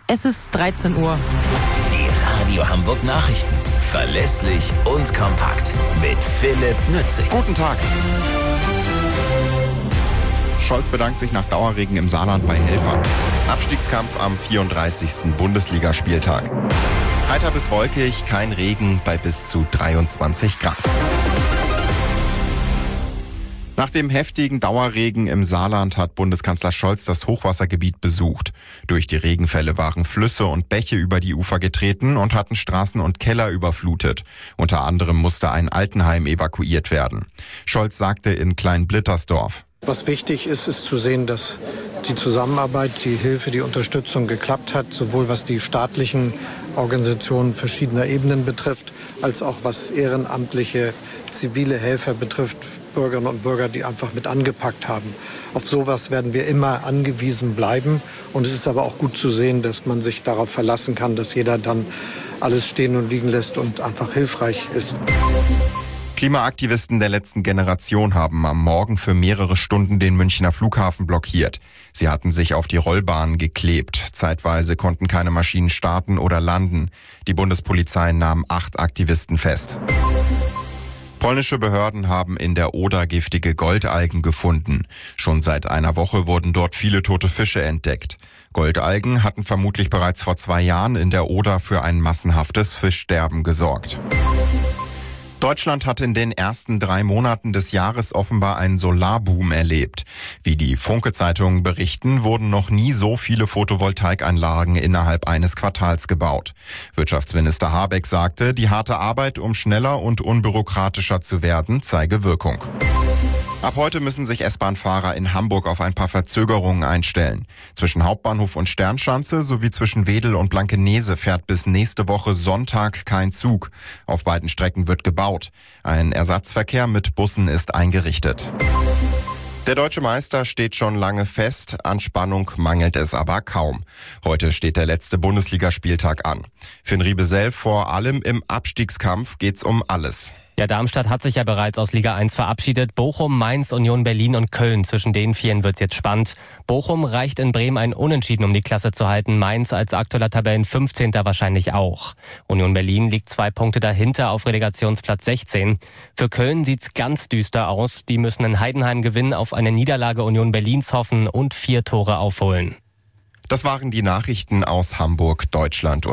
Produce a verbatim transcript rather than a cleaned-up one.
Es ist dreizehn Uhr. Die Radio Hamburg Nachrichten. Verlässlich und kompakt. Mit Philipp Nützig. Guten Tag. Scholz bedankt sich nach Dauerregen im Saarland bei Helfern. Abstiegskampf am vierunddreißigsten Bundesligaspieltag. Heiter bis wolkig, kein Regen bei bis zu dreiundzwanzig Grad. Nach dem heftigen Dauerregen im Saarland hat Bundeskanzler Scholz das Hochwassergebiet besucht. Durch die Regenfälle waren Flüsse und Bäche über die Ufer getreten und hatten Straßen und Keller überflutet. Unter anderem musste ein Altenheim evakuiert werden. Scholz sagte in Kleinblittersdorf: Was wichtig ist, ist zu sehen, dass die Zusammenarbeit, die Hilfe, die Unterstützung geklappt hat, sowohl was die staatlichen Organisationen verschiedener Ebenen betrifft, als auch was ehrenamtliche, zivile Helfer betrifft, Bürgerinnen und Bürger, die einfach mit angepackt haben. Auf sowas werden wir immer angewiesen bleiben. Und es ist aber auch gut zu sehen, dass man sich darauf verlassen kann, dass jeder dann alles stehen und liegen lässt und einfach hilfreich ist. Klimaaktivisten der letzten Generation haben am Morgen für mehrere Stunden den Münchner Flughafen blockiert. Sie hatten sich auf die Rollbahn geklebt. Zeitweise konnten keine Maschinen starten oder landen. Die Bundespolizei nahm acht Aktivisten fest. Polnische Behörden haben in der Oder giftige Goldalgen gefunden. Schon seit einer Woche wurden dort viele tote Fische entdeckt. Goldalgen hatten vermutlich bereits vor zwei Jahren in der Oder für ein massenhaftes Fischsterben gesorgt. Deutschland hat in den ersten drei Monaten des Jahres offenbar einen Solarboom erlebt. Wie die Funke-Zeitungen berichten, wurden noch nie so viele Photovoltaikanlagen innerhalb eines Quartals gebaut. Wirtschaftsminister Habeck sagte, die harte Arbeit, um schneller und unbürokratischer zu werden, zeige Wirkung. Ab heute müssen sich S-Bahn-Fahrer in Hamburg auf ein paar Verzögerungen einstellen. Zwischen Hauptbahnhof und Sternschanze sowie zwischen Wedel und Blankenese fährt bis nächste Woche Sonntag kein Zug. Auf beiden Strecken wird gebaut. Ein Ersatzverkehr mit Bussen ist eingerichtet. Der deutsche Meister steht schon lange fest, an Spannung mangelt es aber kaum. Heute steht der letzte Bundesligaspieltag an. Für den Riebesell vor allem im Abstiegskampf geht's um alles. Ja, Darmstadt hat sich ja bereits aus Liga eins verabschiedet. Bochum, Mainz, Union Berlin und Köln. Zwischen den vieren wird's jetzt spannend. Bochum reicht in Bremen ein Unentschieden, um die Klasse zu halten. Mainz als aktueller Tabellenfünfzehnter wahrscheinlich auch. Union Berlin liegt zwei Punkte dahinter auf Relegationsplatz sechzehn. Für Köln sieht's ganz düster aus. Die müssen in Heidenheim gewinnen, auf eine Niederlage Union Berlins hoffen und vier Tore aufholen. Das waren die Nachrichten aus Hamburg, Deutschland.